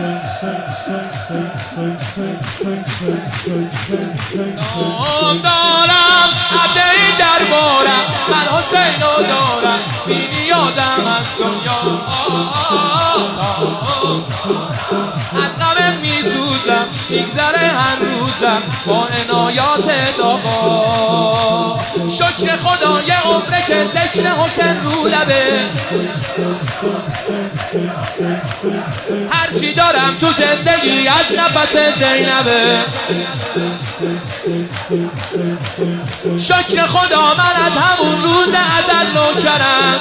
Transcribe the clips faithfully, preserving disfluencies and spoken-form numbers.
دارم عبده این دربارم، من حسین رو دارم، بی نیازم از دنیا. از غمت می سوزم، میگذره هنوزم با عنایات داغا. شکر خدا یه عمره که ذکر حسین رو لبه. هرچی دارم تو زندگی از نفس زینبه. شکر خدا من از همون روز ازل نوکرم.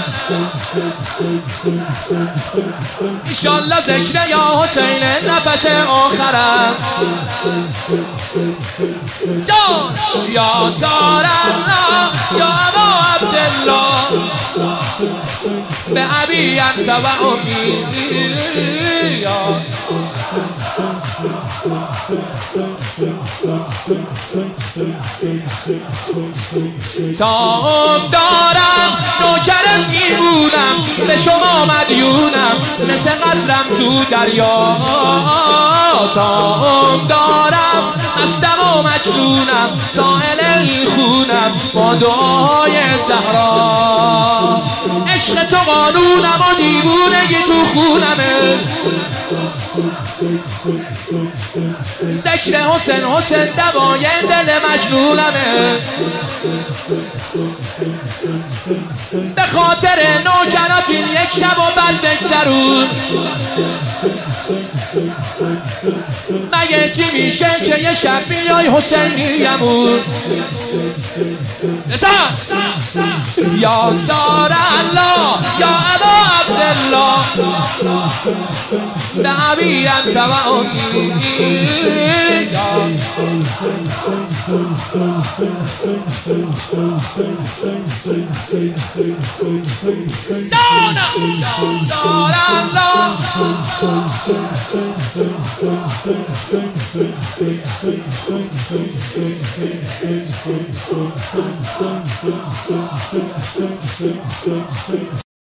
ایشالله ذکر یا حسین نفس آخرم. جان یا سار الله یا ابا عبدالله، به ابی انت و امی. تا دارم نوکرم میمونم، به شما مدیونم مثل قطرم تو دریا. تا دارم مستم و مجنونم، سائل این خونم با دعای زهرا. عشق تو قانونم و دیوونگی تو خونمه. ذکر حسین حسین دوای دل مجنونمه. به خاطر نوکرات این یک شب و بعد بگذرون. مگه چی میشه که یه شب بیای حسینیمون. یا سار الله یا ابا عبدالله، به ابی انت و امی. جانم یا سار الله.